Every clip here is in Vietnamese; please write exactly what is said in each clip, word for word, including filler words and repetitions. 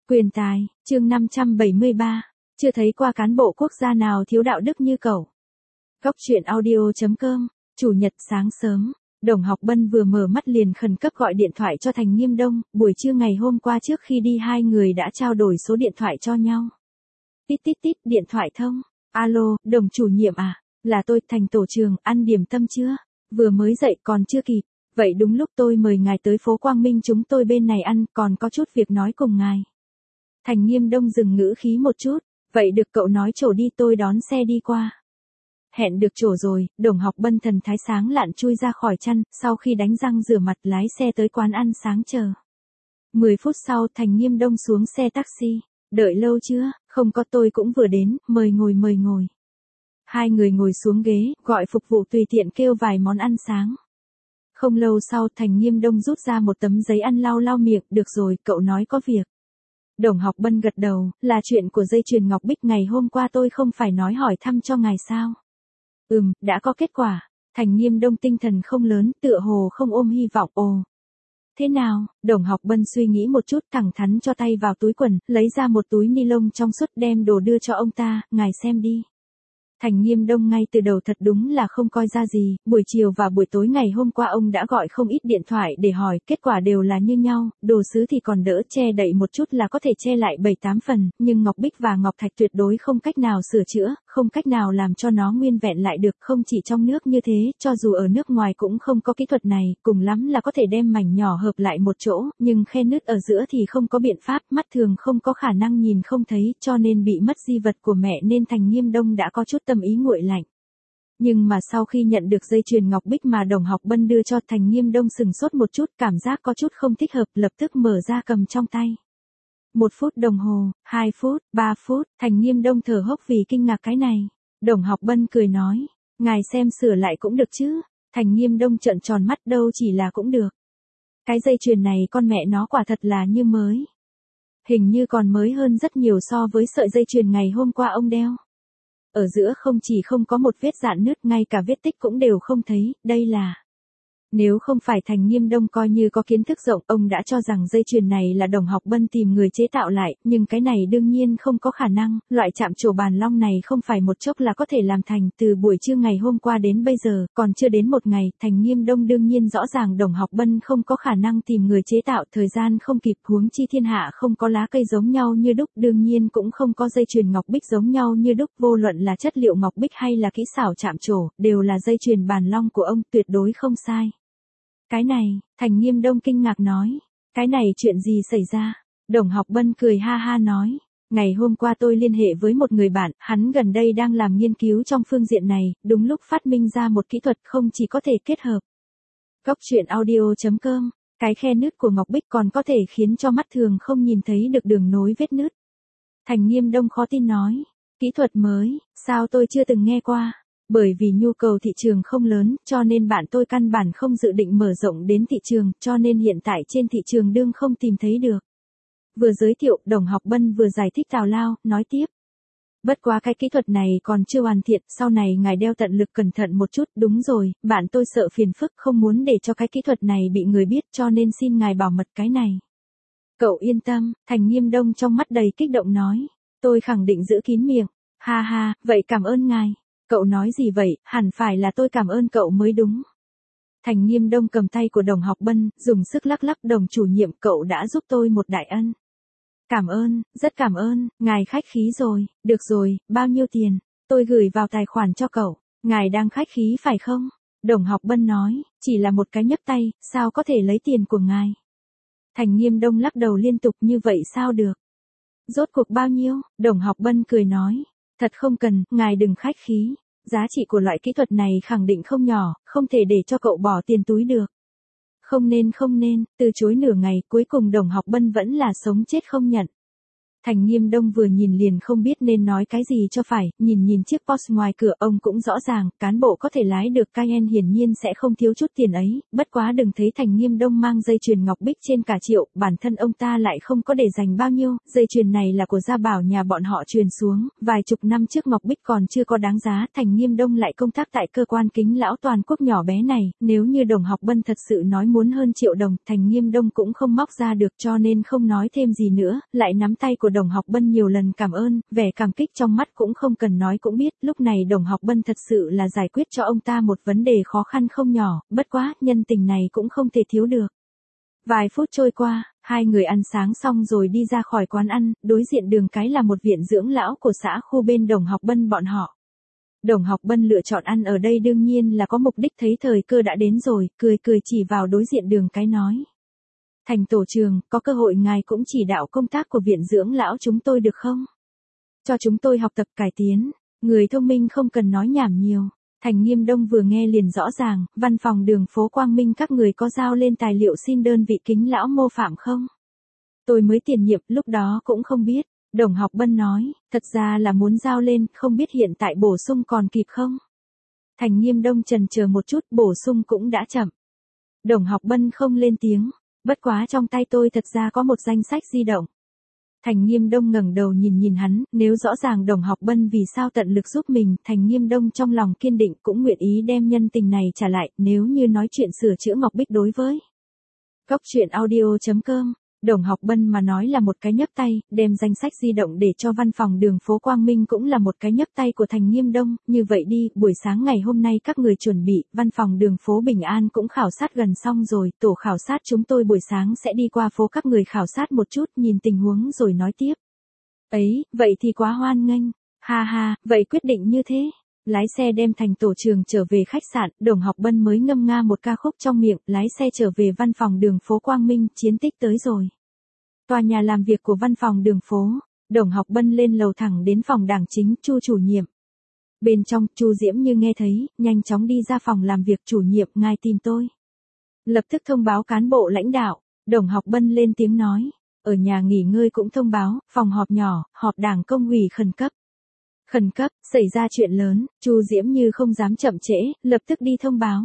Quyền tài, chương năm trăm bảy mươi ba, chưa thấy qua cán bộ quốc gia nào thiếu đạo đức như cậu. Góc truyện audio chấm com, Chủ nhật sáng sớm, Đồng Học Bân vừa mở mắt liền khẩn cấp gọi điện thoại cho Thành Nghiêm Đông, buổi trưa ngày hôm qua trước khi đi hai người đã trao đổi số điện thoại cho nhau. Tít tít tít, điện thoại thông. Alo, Đồng chủ nhiệm à, là tôi, Thành tổ trường, ăn điểm tâm chưa? Vừa mới dậy còn chưa kịp. Vậy đúng lúc tôi mời ngài tới phố Quang Minh chúng tôi bên này ăn, còn có chút việc nói cùng ngài. Thành Nghiêm Đông dừng ngữ khí một chút, vậy được cậu nói chỗ đi tôi đón xe đi qua. Hẹn được chỗ rồi, Đồng Học Bân thần thái sáng lạn chui ra khỏi chăn, sau khi đánh răng rửa mặt lái xe tới quán ăn sáng chờ. Mười phút sau Thành Nghiêm Đông xuống xe taxi, đợi lâu chưa, không có tôi cũng vừa đến, mời ngồi mời ngồi. Hai người ngồi xuống ghế, gọi phục vụ tùy tiện kêu vài món ăn sáng. Không lâu sau Thành Nghiêm Đông rút ra một tấm giấy ăn lau lau miệng, được rồi, cậu nói có việc. Đồng Học Bân gật đầu, là chuyện của dây chuyền ngọc bích ngày hôm qua tôi không phải nói hỏi thăm cho ngài sao. Ừm, đã có kết quả. Thành Nghiêm Đông tinh thần không lớn, tựa hồ không ôm hy vọng. Ồ. Thế nào? Đồng Học Bân suy nghĩ một chút, thẳng thắn cho tay vào túi quần, lấy ra một túi ni lông trong suốt đem đồ đưa cho ông ta, ngài xem đi. Thành Nghiêm Đông ngay từ đầu thật đúng là không coi ra gì, buổi chiều và buổi tối ngày hôm qua ông đã gọi không ít điện thoại để hỏi, kết quả đều là như nhau, đồ sứ thì còn đỡ che đậy một chút là có thể che lại bảy tám phần, nhưng ngọc bích và ngọc thạch tuyệt đối không cách nào sửa chữa, không cách nào làm cho nó nguyên vẹn lại được, không chỉ trong nước như thế, cho dù ở nước ngoài cũng không có kỹ thuật này, cùng lắm là có thể đem mảnh nhỏ hợp lại một chỗ, nhưng khe nứt ở giữa thì không có biện pháp, mắt thường không có khả năng nhìn không thấy, cho nên bị mất di vật của mẹ nên Thành Nghiêm Đông đã có chút tâm ý nguội lạnh. Nhưng mà sau khi nhận được dây chuyền ngọc bích mà Đồng Học Bân đưa cho, Thành Nghiêm Đông sừng sốt một chút, cảm giác có chút không thích hợp, lập tức mở ra cầm trong tay. Một phút đồng hồ, hai phút, ba phút, Thành Nghiêm Đông thở hốc vì kinh ngạc cái này. Đồng Học Bân cười nói, ngài xem sửa lại cũng được chứ. Thành Nghiêm Đông trợn tròn mắt, đâu chỉ là cũng được. Cái dây chuyền này con mẹ nó quả thật là như mới. Hình như còn mới hơn rất nhiều so với sợi dây chuyền ngày hôm qua ông đeo. Ở giữa không chỉ không có một vết rạn nứt, ngay cả vết tích cũng đều không thấy, đây là... Nếu không phải Thành Nghiêm Đông coi như có kiến thức rộng, ông đã cho rằng dây chuyền này là Đồng Học Bân tìm người chế tạo lại, nhưng cái này đương nhiên không có khả năng, loại chạm trổ bàn long này không phải một chốc là có thể làm thành, từ buổi trưa ngày hôm qua đến bây giờ, còn chưa đến một ngày, Thành Nghiêm Đông đương nhiên rõ ràng Đồng Học Bân không có khả năng tìm người chế tạo, thời gian không kịp, huống chi thiên hạ không có lá cây giống nhau như đúc, đương nhiên cũng không có dây chuyền ngọc bích giống nhau như đúc, vô luận là chất liệu ngọc bích hay là kỹ xảo chạm trổ, đều là dây chuyền bàn long của ông, tuyệt đối không sai. Cái này, Thành Nghiêm Đông kinh ngạc nói, cái này chuyện gì xảy ra? Đồng Học Bân cười ha ha nói, ngày hôm qua tôi liên hệ với một người bạn, hắn gần đây đang làm nghiên cứu trong phương diện này, đúng lúc phát minh ra một kỹ thuật không chỉ có thể kết hợp. Góc truyện audio chấm com, cái khe nứt của ngọc bích còn có thể khiến cho mắt thường không nhìn thấy được đường nối vết nứt. Thành Nghiêm Đông khó tin nói, kỹ thuật mới, sao tôi chưa từng nghe qua? Bởi vì nhu cầu thị trường không lớn, cho nên bạn tôi căn bản không dự định mở rộng đến thị trường, cho nên hiện tại trên thị trường đương không tìm thấy được. Vừa giới thiệu, Đồng Học Bân vừa giải thích tào lao, nói tiếp. Bất quá cái kỹ thuật này còn chưa hoàn thiện, sau này ngài đeo tận lực cẩn thận một chút, đúng rồi, bạn tôi sợ phiền phức không muốn để cho cái kỹ thuật này bị người biết, cho nên xin ngài bảo mật cái này. Cậu yên tâm, Thành Nghiêm Đông trong mắt đầy kích động nói, tôi khẳng định giữ kín miệng, ha ha, vậy cảm ơn ngài. Cậu nói gì vậy, hẳn phải là tôi cảm ơn cậu mới đúng. Thành Nghiêm Đông cầm tay của Đồng Học Bân, dùng sức lắc lắc, Đồng chủ nhiệm, cậu đã giúp tôi một đại ân. Cảm ơn, rất cảm ơn, ngài khách khí rồi, được rồi, bao nhiêu tiền, tôi gửi vào tài khoản cho cậu, ngài đang khách khí phải không? Đồng Học Bân nói, chỉ là một cái nhấc tay, sao có thể lấy tiền của ngài? Thành Nghiêm Đông lắc đầu liên tục, như vậy sao được? Rốt cuộc bao nhiêu? Đồng Học Bân cười nói. Thật không cần, ngài đừng khách khí, giá trị của loại kỹ thuật này khẳng định không nhỏ, không thể để cho cậu bỏ tiền túi được. Không nên không nên, từ chối nửa ngày, cuối cùng Đồng Học Bân vẫn là sống chết không nhận. Thành Nghiêm Đông vừa nhìn liền không biết nên nói cái gì cho phải, nhìn nhìn chiếc Porsche ngoài cửa ông cũng rõ ràng, cán bộ có thể lái được Cayenne hiển nhiên sẽ không thiếu chút tiền ấy, bất quá đừng thấy Thành Nghiêm Đông mang dây chuyền ngọc bích trên cả triệu, bản thân ông ta lại không có để dành bao nhiêu, dây chuyền này là của gia bảo nhà bọn họ truyền xuống, vài chục năm trước ngọc bích còn chưa có đáng giá, Thành Nghiêm Đông lại công tác tại cơ quan kính lão toàn quốc nhỏ bé này, nếu như Đồng Học Bân thật sự nói muốn hơn triệu đồng, Thành Nghiêm Đông cũng không móc ra được cho nên không nói thêm gì nữa, lại nắm tay của Đồng Học Bân nhiều lần cảm ơn, vẻ cảm kích trong mắt cũng không cần nói cũng biết, lúc này Đồng Học Bân thật sự là giải quyết cho ông ta một vấn đề khó khăn không nhỏ, bất quá, nhân tình này cũng không thể thiếu được. Vài phút trôi qua, hai người ăn sáng xong rồi đi ra khỏi quán ăn, đối diện đường cái là một viện dưỡng lão của xã khu bên Đồng Học Bân bọn họ. Đồng Học Bân lựa chọn ăn ở đây đương nhiên là có mục đích, thấy thời cơ đã đến rồi, cười cười chỉ vào đối diện đường cái nói. Thành tổ trường, có cơ hội ngài cũng chỉ đạo công tác của viện dưỡng lão chúng tôi được không? Cho chúng tôi học tập cải tiến, người thông minh không cần nói nhảm nhiều. Thành Nghiêm Đông vừa nghe liền rõ ràng, văn phòng đường phố Quang Minh các người có giao lên tài liệu xin đơn vị kính lão mô phạm không? Tôi mới tiền nhiệm, lúc đó cũng không biết. Đồng Học Bân nói, thật ra là muốn giao lên, không biết hiện tại bổ sung còn kịp không? Thành Nghiêm Đông chần chờ một chút, bổ sung cũng đã chậm. Đồng Học Bân không lên tiếng, bất quá trong tay tôi thật ra có một danh sách di động. Thành Nghiêm Đông ngẩng đầu nhìn nhìn hắn, nếu rõ ràng Đồng Học Bân vì sao tận lực giúp mình, Thành Nghiêm Đông trong lòng kiên định cũng nguyện ý đem nhân tình này trả lại, nếu như nói chuyện sửa chữa ngọc bích đối với. Góc truyện audio chấm com, Đồng Học Bân mà nói là một cái nhấp tay, đem danh sách di động để cho văn phòng đường phố Quang Minh cũng là một cái nhấp tay của Thành Nghiêm Đông, như vậy đi, buổi sáng ngày hôm nay các người chuẩn bị, văn phòng đường phố Bình An cũng khảo sát gần xong rồi, tổ khảo sát chúng tôi buổi sáng sẽ đi qua phố các người khảo sát một chút, nhìn tình huống rồi nói tiếp. Ấy, vậy thì quá hoan nghênh, ha ha, vậy quyết định như thế. Lái xe đem Thành tổ trường trở về khách sạn, Đồng Học Bân mới ngâm nga một ca khúc trong miệng, lái xe trở về văn phòng đường phố Quang Minh, chiến tích tới rồi. Tòa nhà làm việc của văn phòng đường phố, Đồng Học Bân lên lầu thẳng đến phòng đảng chính, Chu chủ nhiệm. Bên trong, Chu Diễm như nghe thấy, nhanh chóng đi ra phòng làm việc, chủ nhiệm, ngài tìm tôi. Lập tức thông báo cán bộ lãnh đạo, Đồng Học Bân lên tiếng nói, ở nhà nghỉ ngơi cũng thông báo, phòng họp nhỏ, họp đảng công ủy khẩn cấp. Khẩn cấp, xảy ra chuyện lớn, Chu Diễm như không dám chậm trễ, lập tức đi thông báo.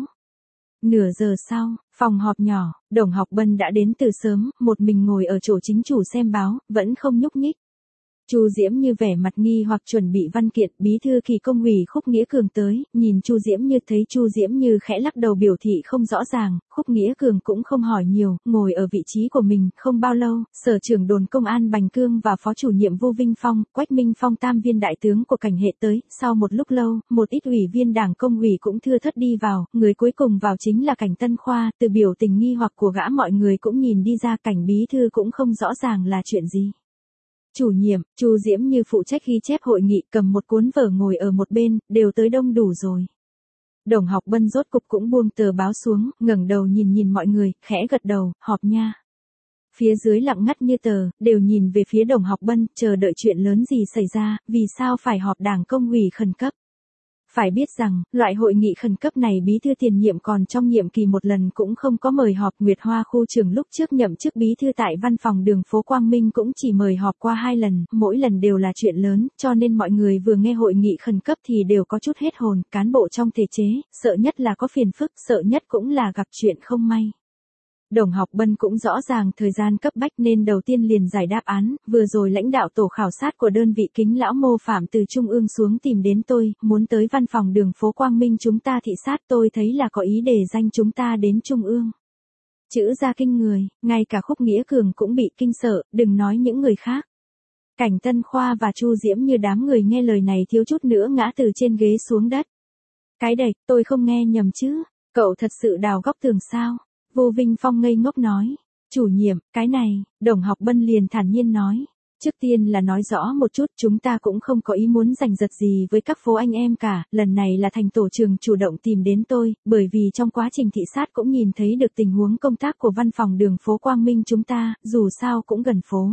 Nửa giờ sau, phòng họp nhỏ, Đồng Học Bân đã đến từ sớm, một mình ngồi ở chỗ chính chủ xem báo, vẫn không nhúc nhích. Chu Diễm như vẻ mặt nghi hoặc chuẩn bị văn kiện, bí thư kỳ công ủy Khúc Nghĩa Cường tới, nhìn Chu Diễm như thấy Chu Diễm như khẽ lắc đầu biểu thị không rõ ràng, Khúc Nghĩa Cường cũng không hỏi nhiều, ngồi ở vị trí của mình, không bao lâu, sở trưởng đồn công an Bành Cương và phó chủ nhiệm Vu Vinh Phong, Quách Minh Phong tam viên đại tướng của cảnh hệ tới, sau một lúc lâu, một ít ủy viên đảng công ủy cũng thưa thớt đi vào, người cuối cùng vào chính là Cảnh Tân Khoa, từ biểu tình nghi hoặc của gã mọi người cũng nhìn đi ra Cảnh bí thư cũng không rõ ràng là chuyện gì. Chủ nhiệm, Chu Diễm như phụ trách ghi chép hội nghị cầm một cuốn vở ngồi ở một bên, đều tới đông đủ rồi. Đồng Học Bân rốt cục cũng buông tờ báo xuống, ngẩng đầu nhìn nhìn mọi người, khẽ gật đầu, họp nha. Phía dưới lặng ngắt như tờ, đều nhìn về phía Đồng Học Bân, chờ đợi chuyện lớn gì xảy ra, vì sao phải họp đảng công ủy khẩn cấp. Phải biết rằng, loại hội nghị khẩn cấp này bí thư tiền nhiệm còn trong nhiệm kỳ một lần cũng không có mời họp. Nguyệt Hoa khu trưởng lúc trước nhậm chức bí thư tại văn phòng đường phố Quang Minh cũng chỉ mời họp qua hai lần, mỗi lần đều là chuyện lớn, cho nên mọi người vừa nghe hội nghị khẩn cấp thì đều có chút hết hồn, cán bộ trong thể chế, sợ nhất là có phiền phức, sợ nhất cũng là gặp chuyện không may. Đồng Học Bân cũng rõ ràng thời gian cấp bách nên đầu tiên liền giải đáp án, vừa rồi lãnh đạo tổ khảo sát của đơn vị kính lão mô phạm từ Trung ương xuống tìm đến tôi, muốn tới văn phòng đường phố Quang Minh chúng ta thị sát, tôi thấy là có ý đề danh chúng ta đến Trung ương. Chữ ra kinh người, ngay cả Khúc Nghĩa Cường cũng bị kinh sợ, đừng nói những người khác. Cảnh Tân Khoa và Chu Diễm như đám người nghe lời này thiếu chút nữa ngã từ trên ghế xuống đất. Cái đệch, tôi không nghe nhầm chứ, cậu thật sự đào góc tường sao? Vô Vinh Phong ngây ngốc nói, chủ nhiệm, cái này, Đồng Học Bân liền thản nhiên nói, trước tiên là nói rõ một chút, chúng ta cũng không có ý muốn giành giật gì với các phố anh em cả, lần này là Thành tổ trường chủ động tìm đến tôi, bởi vì trong quá trình thị sát cũng nhìn thấy được tình huống công tác của văn phòng đường phố Quang Minh chúng ta, dù sao cũng gần phố.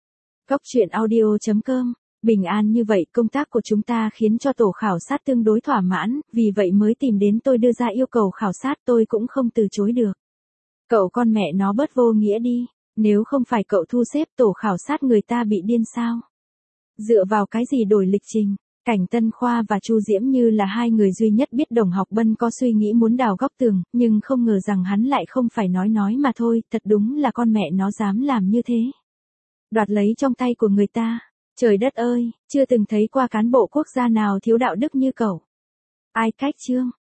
Góc truyện audio chấm com, bình an như vậy công tác của chúng ta khiến cho tổ khảo sát tương đối thỏa mãn, vì vậy mới tìm đến tôi đưa ra yêu cầu khảo sát tôi cũng không từ chối được. Cậu con mẹ nó bớt vô nghĩa đi, Nếu không phải cậu thu xếp tổ khảo sát người ta bị điên sao? Dựa vào cái gì đổi lịch trình? Cảnh Tân Khoa và Chu Diễm Như là hai người duy nhất biết Đồng Học Bân có suy nghĩ muốn đào góc tường, nhưng không ngờ rằng hắn lại không phải nói nói mà thôi, thật đúng là con mẹ nó dám làm như thế. Đoạt lấy trong tay của người ta. Trời đất ơi, chưa từng thấy qua cán bộ quốc gia nào thiếu đạo đức như cậu. Ai cách chương?